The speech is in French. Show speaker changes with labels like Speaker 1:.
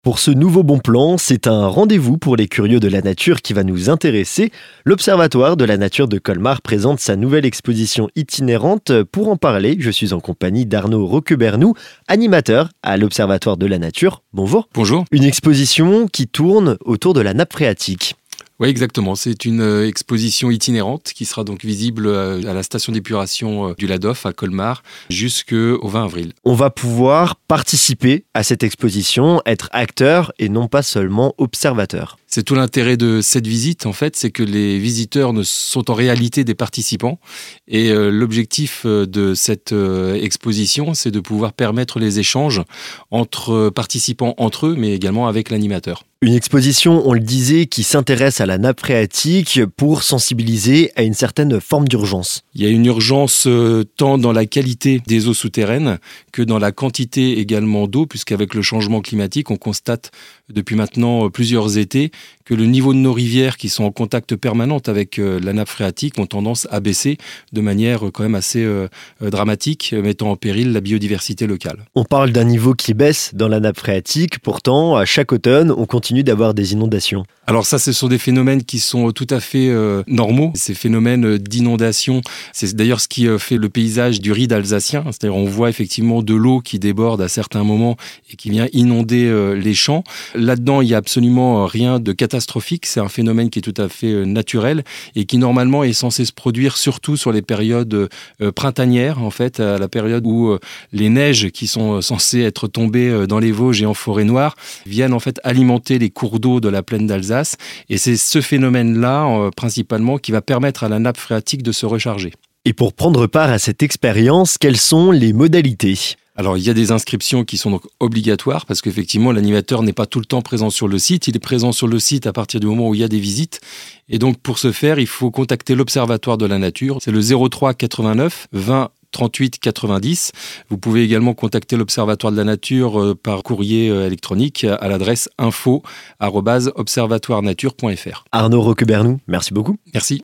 Speaker 1: Pour ce nouveau bon plan, c'est un rendez-vous pour les curieux de la nature qui va nous intéresser. L'Observatoire de la nature de Colmar présente sa nouvelle exposition itinérante. Pour en parler, je suis en compagnie d'Arnaud Roquebernou, animateur à l'Observatoire de la nature. Bonjour.
Speaker 2: Bonjour.
Speaker 1: Une exposition qui tourne autour de la nappe phréatique.
Speaker 2: Oui, exactement. C'est une exposition itinérante qui sera donc visible à la station d'épuration du Ladoff à Colmar jusqu'au 20 avril.
Speaker 1: On va pouvoir participer à cette exposition, être acteur et non pas seulement observateur.
Speaker 2: C'est tout l'intérêt de cette visite, en fait, c'est que les visiteurs sont en réalité des participants. Et l'objectif de cette exposition, c'est de pouvoir permettre les échanges entre participants entre eux, mais également avec l'animateur.
Speaker 1: Une exposition, on le disait, qui s'intéresse à la nappe phréatique pour sensibiliser à une certaine forme d'urgence.
Speaker 2: Il y a une urgence tant dans la qualité des eaux souterraines que dans la quantité également d'eau, puisqu'avec le changement climatique, on constate depuis maintenant plusieurs étés que le niveau de nos rivières qui sont en contact permanent avec la nappe phréatique ont tendance à baisser de manière quand même assez dramatique, mettant en péril la biodiversité locale.
Speaker 1: On parle d'un niveau qui baisse dans la nappe phréatique, pourtant à chaque automne, on continue d'avoir des inondations.
Speaker 2: Alors ça, ce sont des phénomènes qui sont tout à fait normaux. Ces phénomènes d'inondation, c'est d'ailleurs ce qui fait le paysage du Ride alsacien. C'est-à-dire on voit effectivement de l'eau qui déborde à certains moments et qui vient inonder les champs. Là-dedans, il n'y a absolument rien de catastrophique. C'est un phénomène qui est tout à fait naturel et qui normalement est censé se produire surtout sur les périodes printanières, en fait, à la période où les neiges qui sont censées être tombées dans les Vosges et en forêt noire viennent en fait alimenter les cours d'eau de la plaine d'Alsace. Et c'est ce phénomène-là, principalement, qui va permettre à la nappe phréatique de se recharger.
Speaker 1: Et pour prendre part à cette expérience, quelles sont les modalités ?
Speaker 2: Alors, il y a des inscriptions qui sont donc obligatoires parce qu'effectivement, l'animateur n'est pas tout le temps présent sur le site. Il est présent sur le site à partir du moment où il y a des visites. Et donc, pour ce faire, il faut contacter l'Observatoire de la nature. C'est le 03 89 20 38 90. Vous pouvez également contacter l'Observatoire de la nature par courrier électronique à l'adresse info@observatoirenature.fr.
Speaker 1: Arnaud Roquebernou, merci beaucoup.
Speaker 2: Merci.